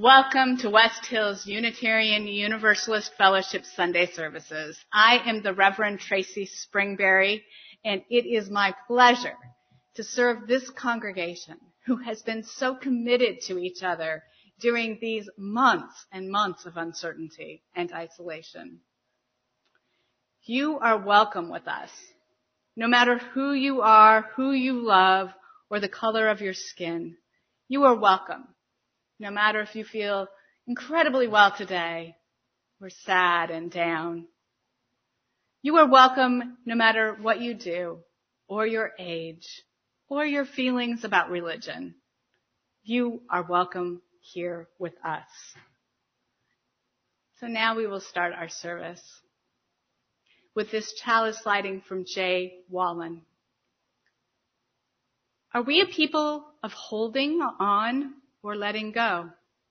Welcome to West Hills Unitarian Universalist Fellowship Sunday services. I am the Reverend Tracy Springberry, and it is my pleasure to serve this congregation who has been so committed to each other during these months and months of uncertainty and isolation. You are welcome with us. No matter who you are, who you love, or the color of your skin, you are welcome. No matter if you feel incredibly well today or sad and down. You are welcome no matter what you do or your age or your feelings about religion. You are welcome here with us. So now we will start our service with this chalice lighting from Jay Wallen. Are we a people of holding on or letting go?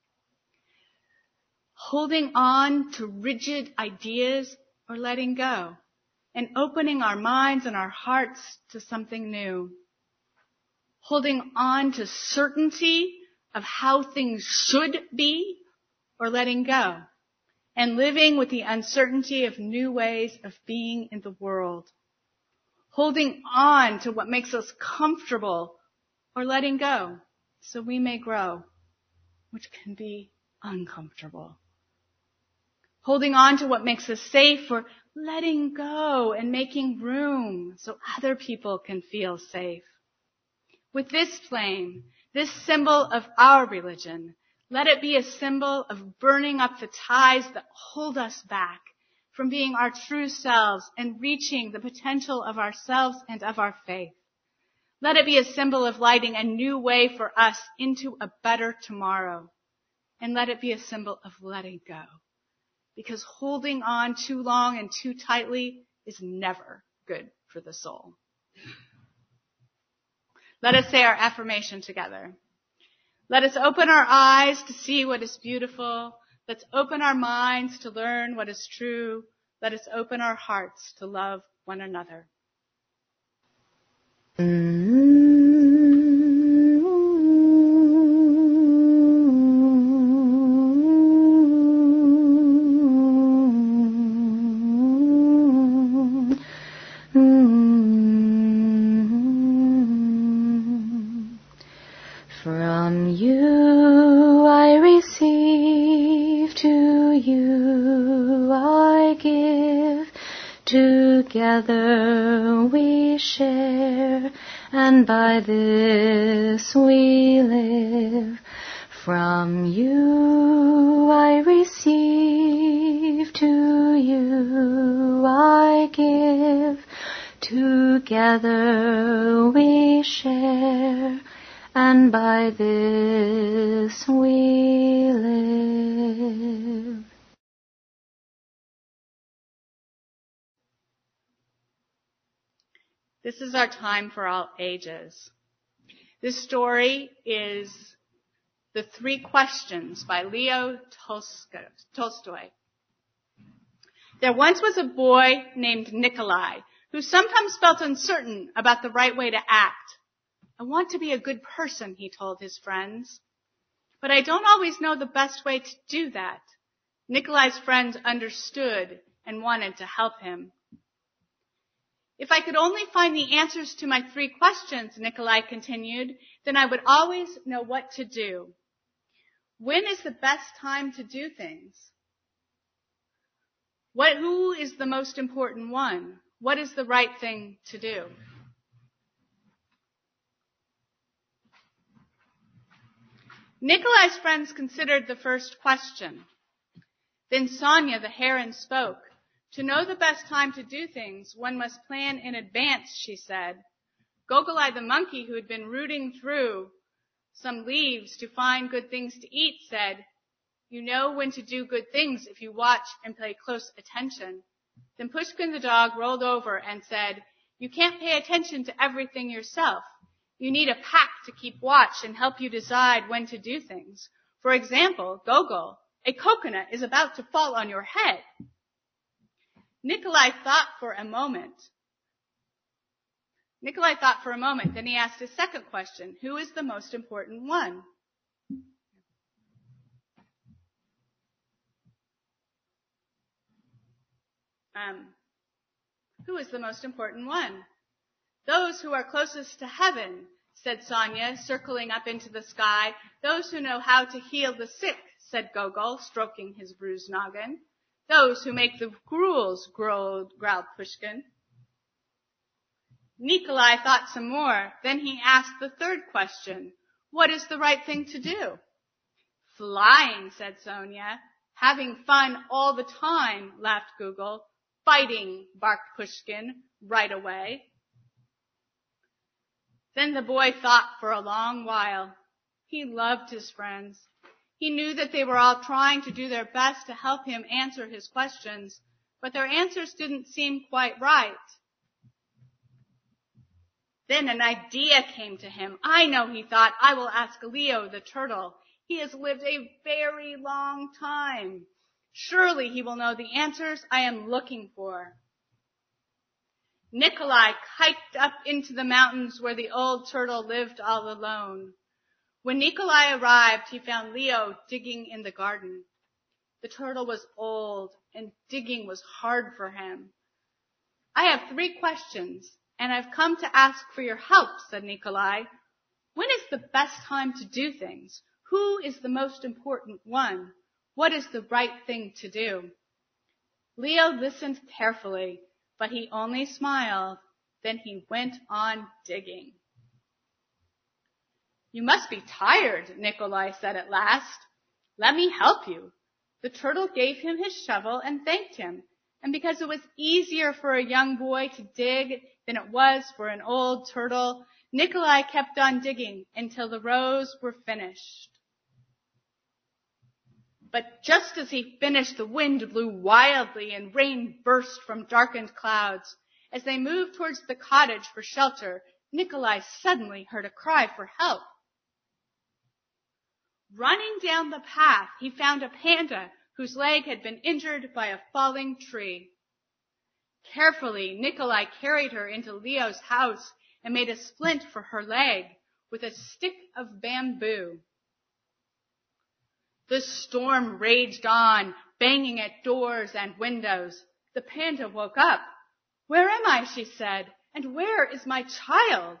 Holding on to rigid ideas or letting go? And opening our minds and our hearts to something new? Holding on to certainty of how things should be or letting go? And living with the uncertainty of new ways of being in the world? Holding on to what makes us comfortable or letting go so we may grow, which can be uncomfortable. Holding on to what makes us safe or letting go and making room so other people can feel safe. With this flame, this symbol of our religion, let it be a symbol of burning up the ties that hold us back from being our true selves and reaching the potential of ourselves and of our faith. Let it be a symbol of lighting a new way for us into a better tomorrow. And let it be a symbol of letting go. Because holding on too long and too tightly is never good for the soul. Let us say our affirmation together. Let us open our eyes to see what is beautiful. Let's open our minds to learn what is true. Let us open our hearts to love one another. From you I receive, to you I give. Together we share, and by this we live. From you I receive, to you I give. Together we share, and by this we live. This is our time for all ages. This story is The Three Questions by Leo Tolstoy. There once was a boy named Nikolai who sometimes felt uncertain about the right way to act. I want to be a good person, he told his friends. But I don't always know the best way to do that. Nikolai's friends understood and wanted to help him. If I could only find the answers to my three questions, Nikolai continued, then I would always know what to do. When is the best time to do things? Who is the most important one? What is the right thing to do? Nikolai's friends considered the first question. Then Sonia the heron spoke. To know the best time to do things, one must plan in advance, she said. Gogolai the monkey, who had been rooting through some leaves to find good things to eat, said, You know when to do good things if you watch and pay close attention. Then Pushkin the dog rolled over and said, You can't pay attention to everything yourself. You need a pack to keep watch and help you decide when to do things. For example, Gogol, a coconut is about to fall on your head. Nikolai thought for a moment, then he asked his second question, who is the most important one? Who is the most important one? Those who are closest to heaven, said Sonia, circling up into the sky. Those who know how to heal the sick, said Gogol, stroking his bruised noggin. Those who make the gruels, growled Pushkin. Nikolai thought some more. Then he asked the third question. What is the right thing to do? Flying, said Sonia. Having fun all the time, laughed Gogol. Fighting, barked Pushkin, right away. Then the boy thought for a long while. He loved his friends. He knew that they were all trying to do their best to help him answer his questions, but their answers didn't seem quite right. Then an idea came to him. I know, he thought, I will ask Leo the turtle. He has lived a very long time. Surely he will know the answers I am looking for. Nikolai hiked up into the mountains where the old turtle lived all alone. When Nikolai arrived, he found Leo digging in the garden. The turtle was old, and digging was hard for him. I have 3 questions, and I've come to ask for your help, said Nikolai. When is the best time to do things? Who is the most important one? What is the right thing to do? Leo listened carefully, but he only smiled. Then he went on digging. You must be tired, Nikolai said at last. Let me help you. The turtle gave him his shovel and thanked him. And because it was easier for a young boy to dig than it was for an old turtle, Nikolai kept on digging until the rows were finished. But just as he finished, the wind blew wildly and rain burst from darkened clouds. As they moved towards the cottage for shelter, Nikolai suddenly heard a cry for help. Running down the path, he found a panda whose leg had been injured by a falling tree. Carefully, Nikolai carried her into Leo's house and made a splint for her leg with a stick of bamboo. The storm raged on, banging at doors and windows. The panda woke up. Where am I, she said, and where is my child?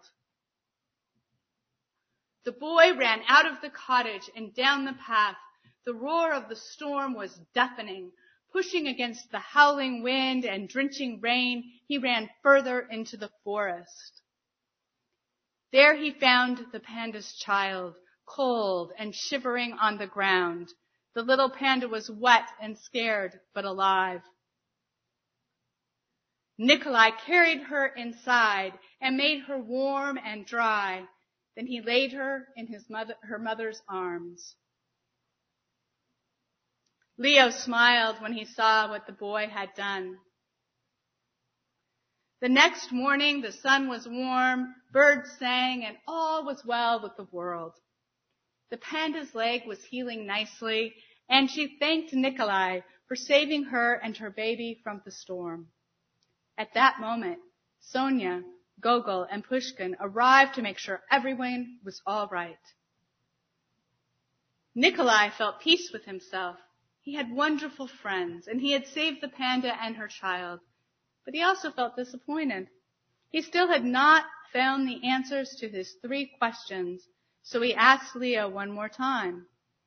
The boy ran out of the cottage and down the path. The roar of the storm was deafening. Pushing against the howling wind and drenching rain, he ran further into the forest. There he found the panda's child, cold and shivering on the ground. The little panda was wet and scared, but alive. Nikolai carried her inside and made her warm and dry. Then he laid her in her mother's arms. Leo smiled when he saw what the boy had done. The next morning, the sun was warm, birds sang, and all was well with the world. The panda's leg was healing nicely, and she thanked Nikolai for saving her and her baby from the storm. At that moment, Sonia, Gogol, and Pushkin arrived to make sure everyone was all right. Nikolai felt peace with himself. He had wonderful friends, and he had saved the panda and her child. But he also felt disappointed. He still had not found the answers to his 3 questions, so he asked Leo one more time.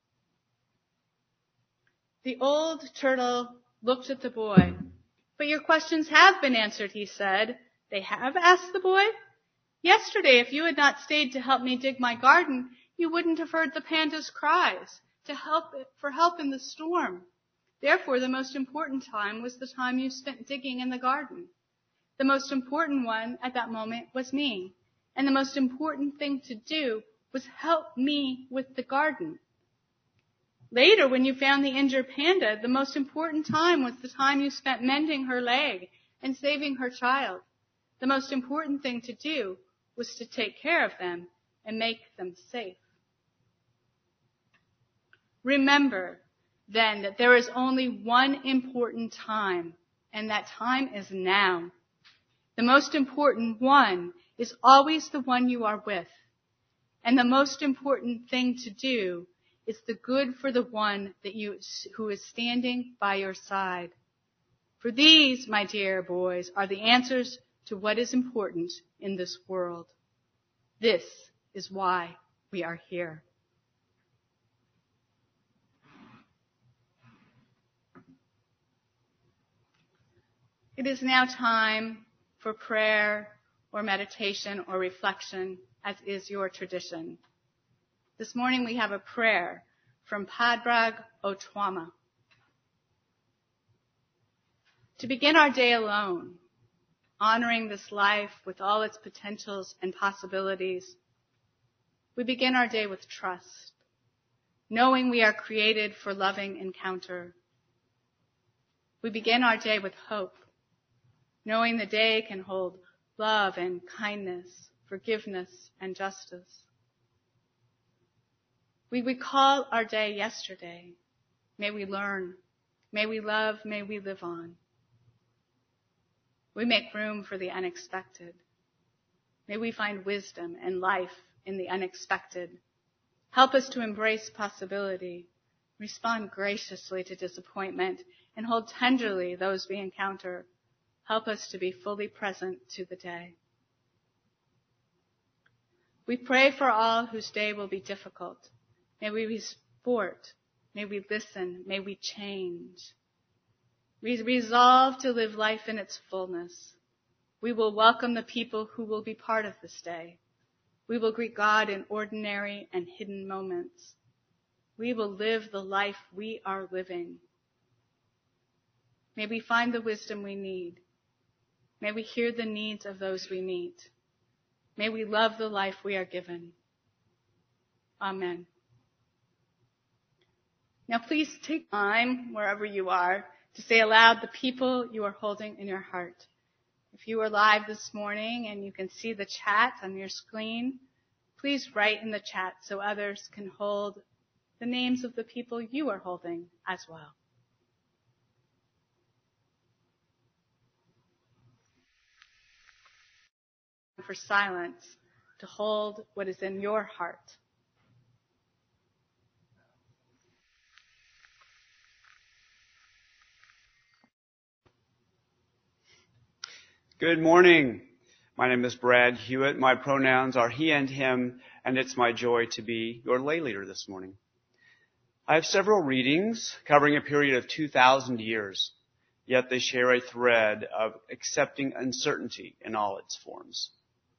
The old turtle looked at the boy. But your questions have been answered, he said. They have? Asked the boy. Yesterday, if you had not stayed to help me dig my garden, you wouldn't have heard the panda's cries for help in the storm. Therefore, the most important time was the time you spent digging in the garden. The most important one at that moment was me. And the most important thing to do was help me with the garden. Later, when you found the injured panda, the most important time was the time you spent mending her leg and saving her child. The most important thing to do was to take care of them and make them safe. Remember, then, that there is only one important time, and that time is now. The most important one is always the one you are with. And the most important thing to do is the good for the one who is standing by your side. For these, my dear boys, are the answers to what is important in this world. This is why we are here. It is now time for prayer or meditation or reflection, as is your tradition. This morning we have a prayer from Padraig Ó Tuama. To begin our day alone, honoring this life with all its potentials and possibilities, we begin our day with trust, knowing we are created for loving encounter. We begin our day with hope, knowing the day can hold love and kindness, forgiveness and justice. We recall our day yesterday. May we learn, may we love, may we live on. We make room for the unexpected. May we find wisdom and life in the unexpected. Help us to embrace possibility, respond graciously to disappointment, and hold tenderly those we encounter. Help us to be fully present to the day. We pray for all whose day will be difficult. May we support, may we listen, may we change. We resolve to live life in its fullness. We will welcome the people who will be part of this day. We will greet God in ordinary and hidden moments. We will live the life we are living. May we find the wisdom we need. May we hear the needs of those we meet. May we love the life we are given. Amen. Now please take time, wherever you are, to say aloud the people you are holding in your heart. If you are live this morning and you can see the chat on your screen, please write in the chat so others can hold the names of the people you are holding as well. For silence, to hold what is in your heart. Good morning. My name is Brad Hewitt. My pronouns are he and him, and it's my joy to be your lay leader this morning. I have several readings covering a period of 2,000 years, yet they share a thread of accepting uncertainty in all its forms.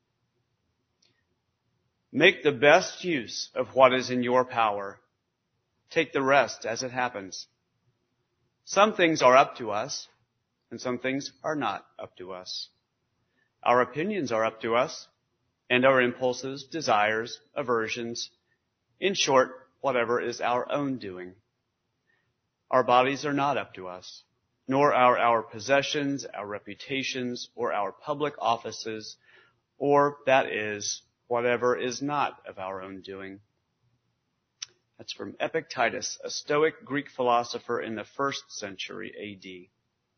Make the best use of what is in your power. Take the rest as it happens. Some things are up to us, and some things are not up to us. Our opinions are up to us, and our impulses, desires, aversions, in short, whatever is our own doing. Our bodies are not up to us, nor are our possessions, our reputations, or our public offices, or, that is, whatever is not of our own doing. That's from Epictetus, a Stoic Greek philosopher in the 1st century A.D.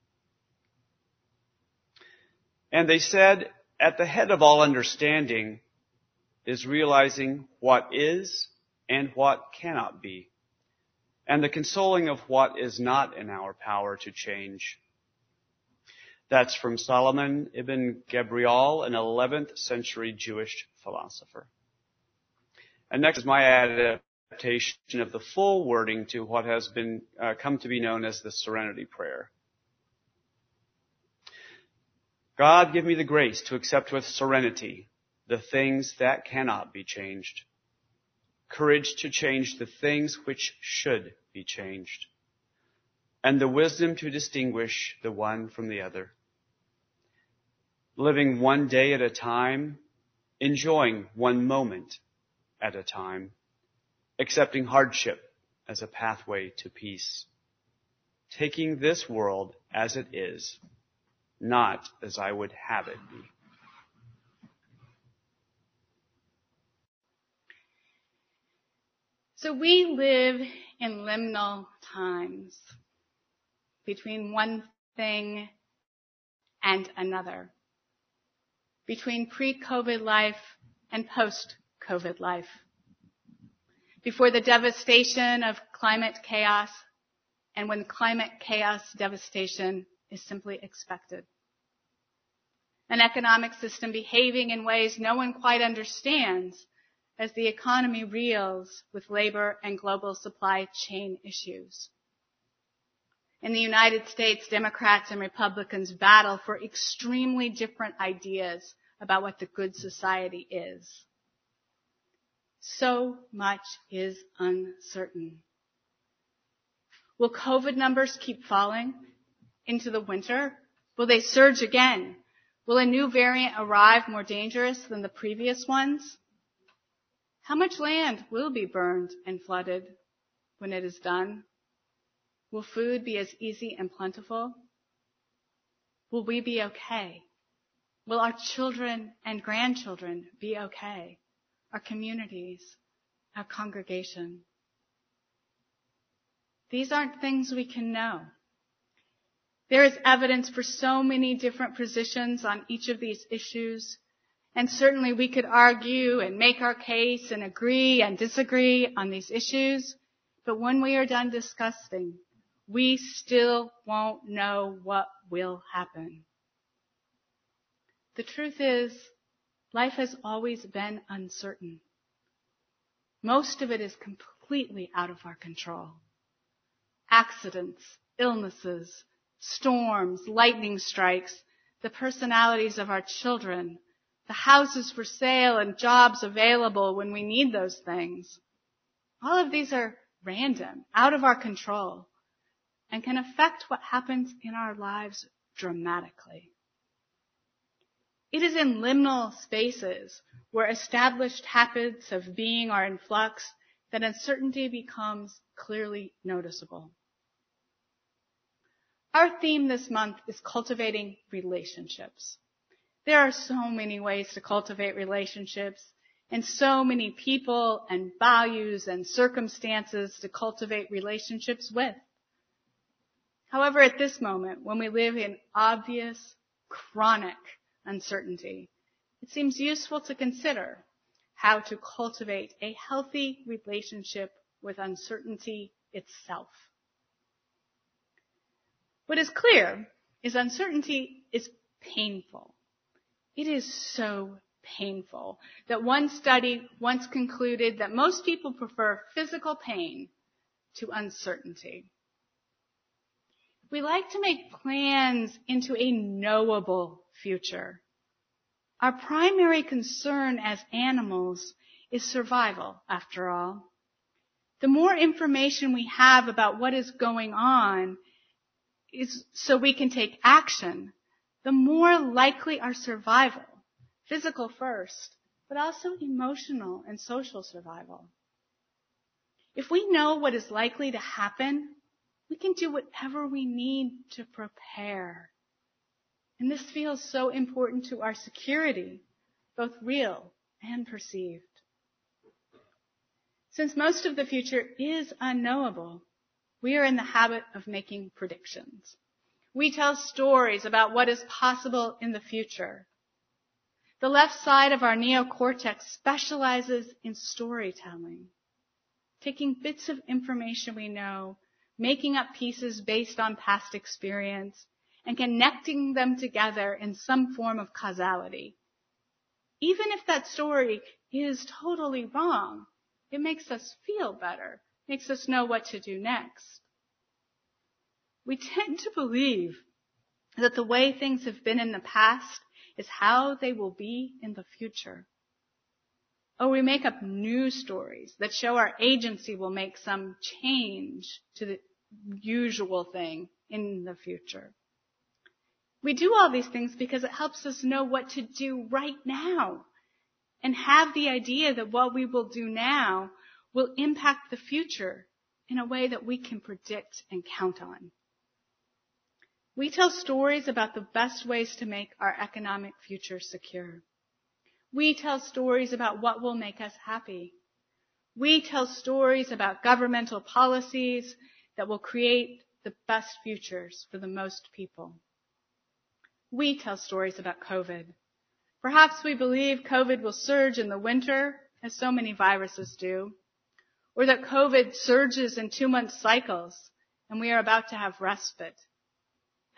And they said, at the head of all understanding is realizing what is and what cannot be, and the consoling of what is not in our power to change. That's from Solomon ibn Gabriel, an 11th century Jewish philosopher. And next is my adaptation of the full wording to what has been come to be known as the Serenity Prayer. God, give me the grace to accept with serenity the things that cannot be changed, courage to change the things which should be changed, and the wisdom to distinguish the one from the other. Living one day at a time, enjoying one moment at a time, accepting hardship as a pathway to peace, taking this world as it is, not as I would have it be. So we live in liminal times between one thing and another, between pre-COVID life and post-COVID life, before the devastation of climate chaos and when climate chaos devastation is simply expected. An economic system behaving in ways no one quite understands as the economy reels with labor and global supply chain issues. In the United States, Democrats and Republicans battle for extremely different ideas about what the good society is. So much is uncertain. Will COVID numbers keep falling into the winter? Will they surge again? Will a new variant arrive more dangerous than the previous ones? How much land will be burned and flooded when it is done? Will food be as easy and plentiful? Will we be okay? Will our children and grandchildren be okay? Our communities, our congregation? These aren't things we can know. There is evidence for so many different positions on each of these issues, and certainly we could argue and make our case and agree and disagree on these issues, but when we are done discussing, we still won't know what will happen. The truth is, life has always been uncertain. Most of it is completely out of our control. Accidents, illnesses, storms, lightning strikes, the personalities of our children, the houses for sale and jobs available when we need those things. All of these are random, out of our control, and can affect what happens in our lives dramatically. It is in liminal spaces where established habits of being are in flux that uncertainty becomes clearly noticeable. Our theme this month is cultivating relationships. There are so many ways to cultivate relationships and so many people and values and circumstances to cultivate relationships with. However, at this moment, when we live in obvious, chronic uncertainty, it seems useful to consider how to cultivate a healthy relationship with uncertainty itself. What is clear is uncertainty is painful. It is so painful that one study once concluded that most people prefer physical pain to uncertainty. We like to make plans into a knowable future. Our primary concern as animals is survival, after all. The more information we have about what is going on is so we can take action, the more likely our survival, physical first, but also emotional and social survival. If we know what is likely to happen, we can do whatever we need to prepare. And this feels so important to our security, both real and perceived. Since most of the future is unknowable, we are in the habit of making predictions. We tell stories about what is possible in the future. The left side of our neocortex specializes in storytelling, taking bits of information we know, making up pieces based on past experience, and connecting them together in some form of causality. Even if that story is totally wrong, it makes us feel better, makes us know what to do next. We tend to believe that the way things have been in the past is how they will be in the future. Or we make up new stories that show our agency will make some change to the usual thing in the future. We do all these things because it helps us know what to do right now and have the idea that what we will do now will impact the future in a way that we can predict and count on. We tell stories about the best ways to make our economic future secure. We tell stories about what will make us happy. We tell stories about governmental policies that will create the best futures for the most people. We tell stories about COVID. Perhaps we believe COVID will surge in the winter, as so many viruses do, or that COVID surges in 2-month cycles and we are about to have respite.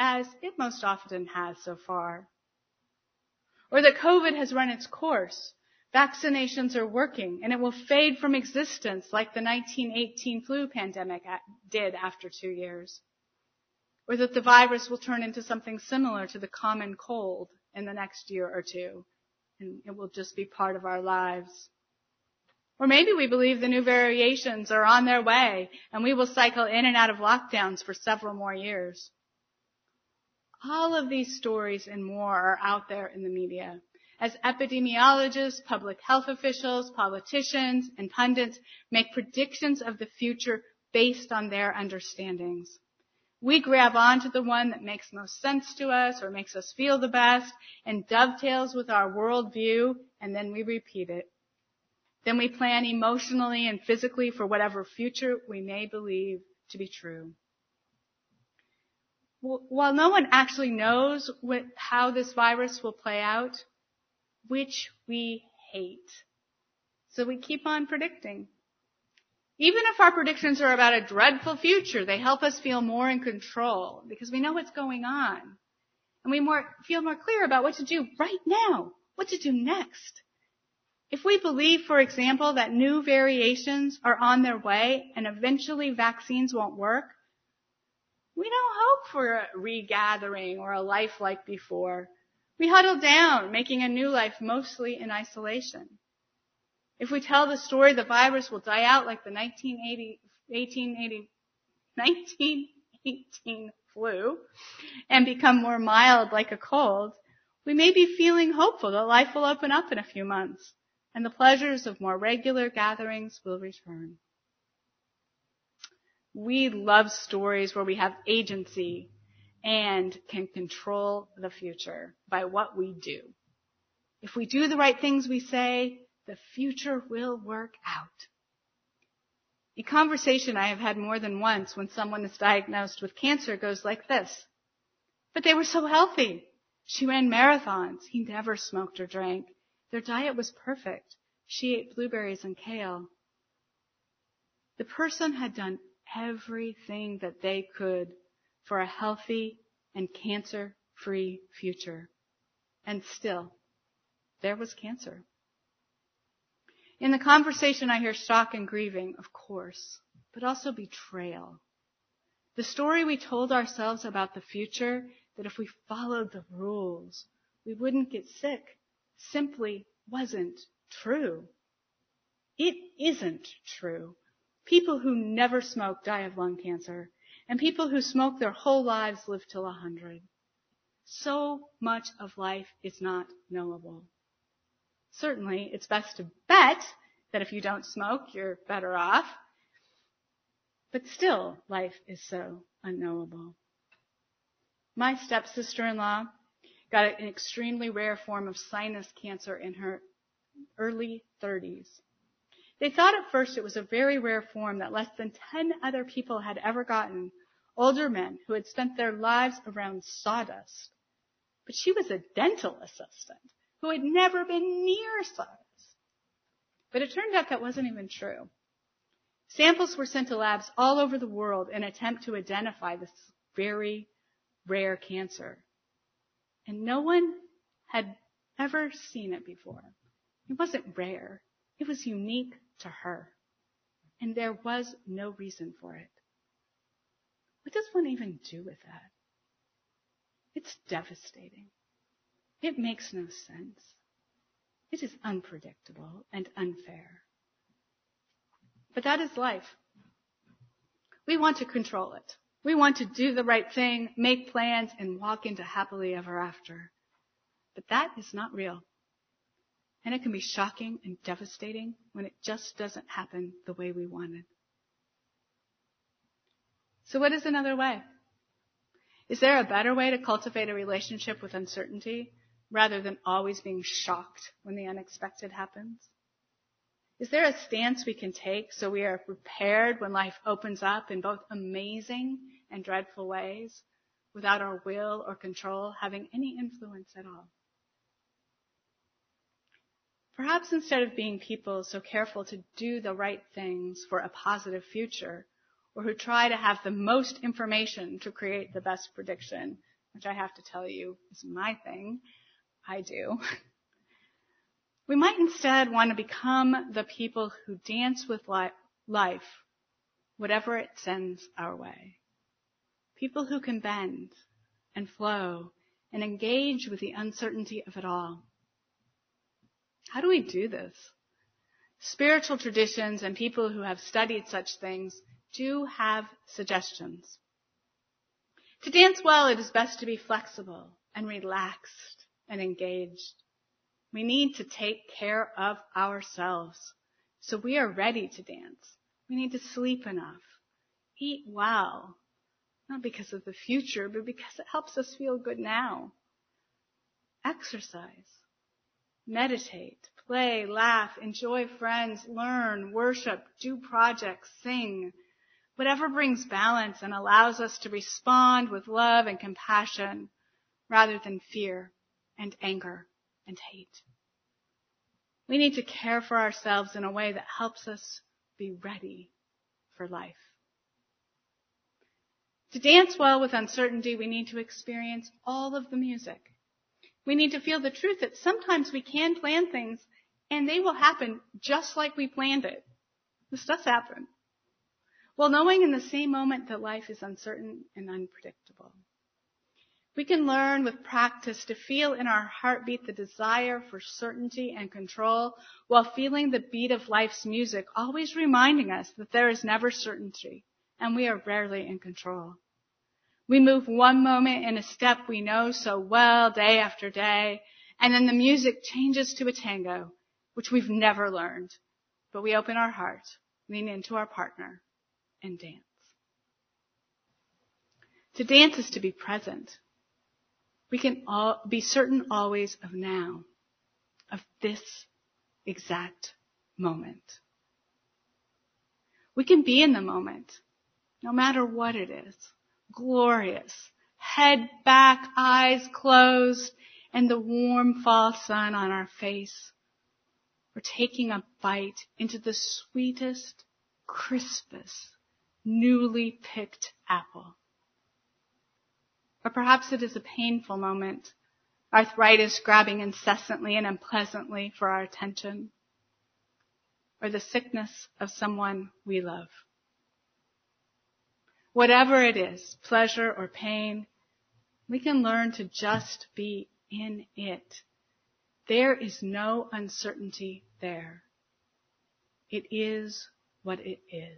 as it most often has so far. Or that COVID has run its course. Vaccinations are working, and it will fade from existence like the 1918 flu pandemic did after 2 years. Or that the virus will turn into something similar to the common cold in the next year or two, and it will just be part of our lives. Or maybe we believe the new variations are on their way, and we will cycle in and out of lockdowns for several more years. All of these stories and more are out there in the media, as epidemiologists, public health officials, politicians, and pundits make predictions of the future based on their understandings. We grab onto the one that makes most sense to us or makes us feel the best and dovetails with our worldview, and then we repeat it. Then we plan emotionally and physically for whatever future we may believe to be true. While no one actually knows how this virus will play out, which we hate. So we keep on predicting. Even if our predictions are about a dreadful future, they help us feel more in control because we know what's going on. And we feel more clear about what to do right now, what to do next. If we believe, for example, that new variations are on their way and eventually vaccines won't work, we don't hope for a regathering or a life like before. We huddle down, making a new life mostly in isolation. If we tell the story the virus will die out like the 1918 flu and become more mild like a cold, we may be feeling hopeful that life will open up in a few months and the pleasures of more regular gatherings will return. We love stories where we have agency and can control the future by what we do. If we do the right things we say, the future will work out. A conversation I have had more than once when someone is diagnosed with cancer goes like this. But they were so healthy. She ran marathons. He never smoked or drank. Their diet was perfect. She ate blueberries and kale. The person had done everything that they could for a healthy and cancer-free future. And still, there was cancer. In the conversation, I hear shock and grieving, of course, but also betrayal. The story we told ourselves about the future, that if we followed the rules, we wouldn't get sick, simply wasn't true. It isn't true. People who never smoke die of lung cancer, and people who smoke their whole lives live till 100. So much of life is not knowable. Certainly, it's best to bet that if you don't smoke, you're better off. But still, life is so unknowable. My stepsister-in-law got an extremely rare form of sinus cancer in her early 30s. They thought at first it was a very rare form that less than 10 other people had ever gotten, older men who had spent their lives around sawdust. But she was a dental assistant who had never been near sawdust. But it turned out that wasn't even true. Samples were sent to labs all over the world in an attempt to identify this very rare cancer. And no one had ever seen it before. It wasn't rare. It was unique to her. And there was no reason for it. What does one even do with that? It's devastating. It makes no sense. It is unpredictable and unfair. But that is life. We want to control it. We want to do the right thing, make plans, and walk into happily ever after. But that is not real. And it can be shocking and devastating when it just doesn't happen the way we wanted. So what is another way? Is there a better way to cultivate a relationship with uncertainty rather than always being shocked when the unexpected happens? Is there a stance we can take so we are prepared when life opens up in both amazing and dreadful ways without our will or control having any influence at all? Perhaps instead of being people so careful to do the right things for a positive future, or who try to have the most information to create the best prediction, which I have to tell you is my thing. I do. We might instead want to become the people who dance with life, whatever it sends our way. People who can bend and flow and engage with the uncertainty of it all. How do we do this? Spiritual traditions and people who have studied such things do have suggestions. To dance well, it is best to be flexible and relaxed and engaged. We need to take care of ourselves so we are ready to dance. We need to sleep enough, eat well, not because of the future, but because it helps us feel good now. Exercise, meditate, play, laugh, enjoy friends, learn, worship, do projects, sing. Whatever brings balance and allows us to respond with love and compassion rather than fear and anger and hate. We need to care for ourselves in a way that helps us be ready for life. To dance well with uncertainty, we need to experience all of the music. We need to feel the truth that sometimes we can plan things and they will happen just like we planned it. This does happen. While knowing in the same moment that life is uncertain and unpredictable. We can learn with practice to feel in our heartbeat the desire for certainty and control while feeling the beat of life's music, always reminding us that there is never certainty and we are rarely in control. We move one moment in a step we know so well day after day, and then the music changes to a tango, which we've never learned. But we open our heart, lean into our partner, and dance. To dance is to be present. We can all be certain always of now, of this exact moment. We can be in the moment, no matter what it is, glorious, head back, eyes closed, and the warm fall sun on our face. We're taking a bite into the sweetest, crispest, newly picked apple. Or perhaps it is a painful moment, arthritis grabbing incessantly and unpleasantly for our attention, or the sickness of someone we love. Whatever it is, pleasure or pain, we can learn to just be in it. There is no uncertainty there. It is what it is.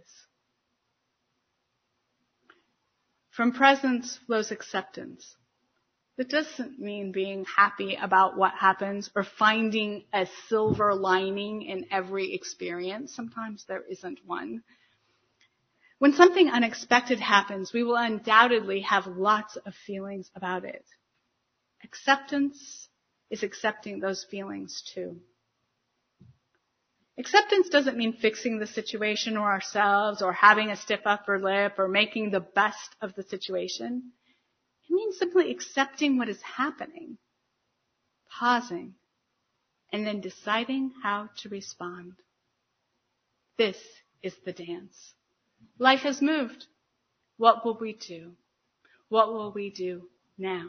From presence flows acceptance. That doesn't mean being happy about what happens or finding a silver lining in every experience. Sometimes there isn't one. When something unexpected happens, we will undoubtedly have lots of feelings about it. Acceptance is accepting those feelings too. Acceptance doesn't mean fixing the situation or ourselves or having a stiff upper lip or making the best of the situation. It means simply accepting what is happening, pausing, and then deciding how to respond. This is the dance. Life has moved. What will we do? What will we do now?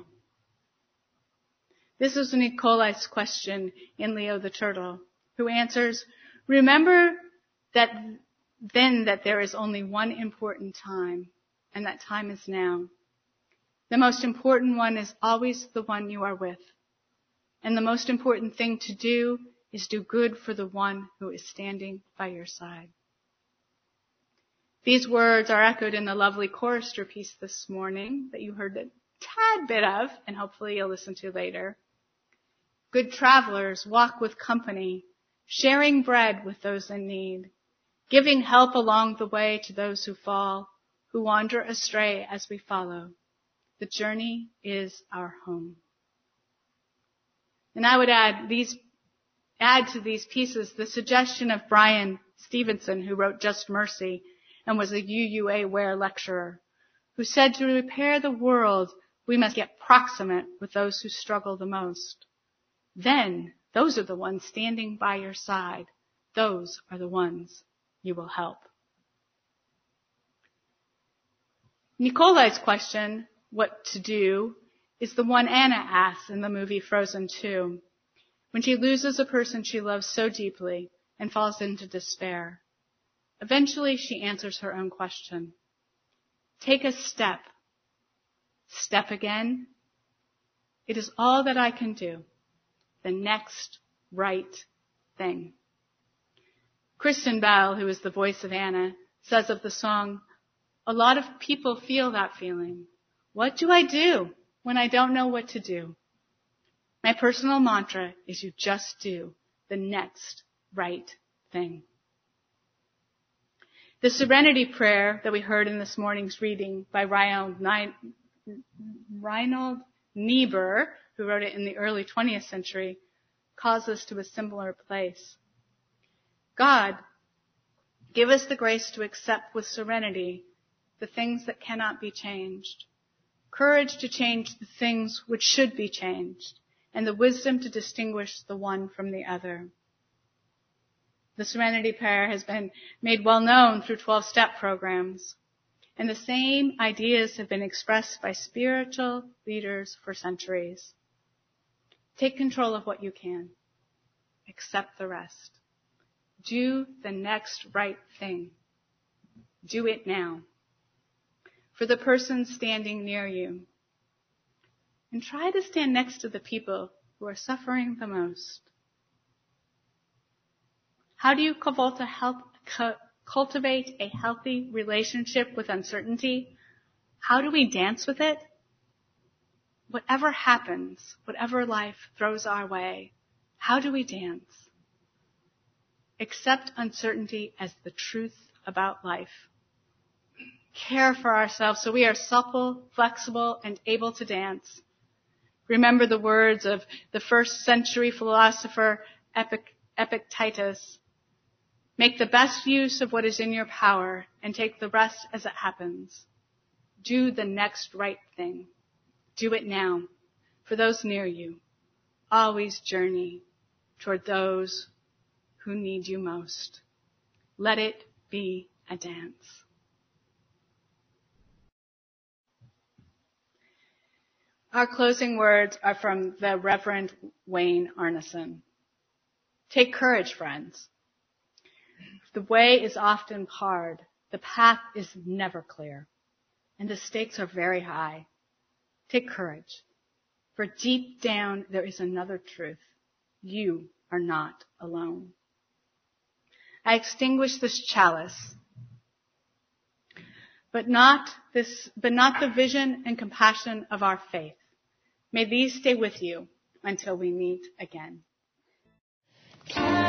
This is Nikolai's question in Leo the Turtle, who answers, remember that there is only one important time, and that time is now. The most important one is always the one you are with. And the most important thing to do is do good for the one who is standing by your side. These words are echoed in the lovely chorister piece this morning that you heard a tad bit of, and hopefully you'll listen to later. Good travelers walk with company, sharing bread with those in need, giving help along the way to those who fall, who wander astray as we follow. The journey is our home. And I would add to these pieces the suggestion of Brian Stevenson, who wrote Just Mercy and was a UUA Ware lecturer, who said to repair the world, we must get proximate with those who struggle the most. Then, those are the ones standing by your side. Those are the ones you will help. Nikolai's question, what to do, is the one Anna asks in the movie Frozen 2, when she loses a person she loves so deeply and falls into despair. Eventually, she answers her own question. Take a step. Step again. It is all that I can do. The next right thing. Kristen Bell, who is the voice of Anna, says of the song, a lot of people feel that feeling. What do I do when I don't know what to do? My personal mantra is you just do the next right thing. The Serenity Prayer that we heard in this morning's reading by Reinhold Niebuhr, who wrote it in the early 20th century, calls us to a similar place. God, give us the grace to accept with serenity the things that cannot be changed, courage to change the things which should be changed, and the wisdom to distinguish the one from the other. The Serenity Prayer has been made well known through 12-step programs, and the same ideas have been expressed by spiritual leaders for centuries. Take control of what you can. Accept the rest. Do the next right thing. Do it now. For the person standing near you. And try to stand next to the people who are suffering the most. How do you cultivate a healthy relationship with uncertainty? How do we dance with it? Whatever happens, whatever life throws our way, how do we dance? Accept uncertainty as the truth about life. Care for ourselves so we are supple, flexible, and able to dance. Remember the words of the first century philosopher Epictetus. Make the best use of what is in your power and take the rest as it happens. Do the next right thing. Do it now. For those near you, always journey toward those who need you most. Let it be a dance. Our closing words are from the Reverend Wayne Arneson. Take courage, friends. The way is often hard. The path is never clear. And the stakes are very high. Take courage. For deep down, there is another truth. You are not alone. I extinguish this chalice, but not the vision and compassion of our faith. May these stay with you until we meet again.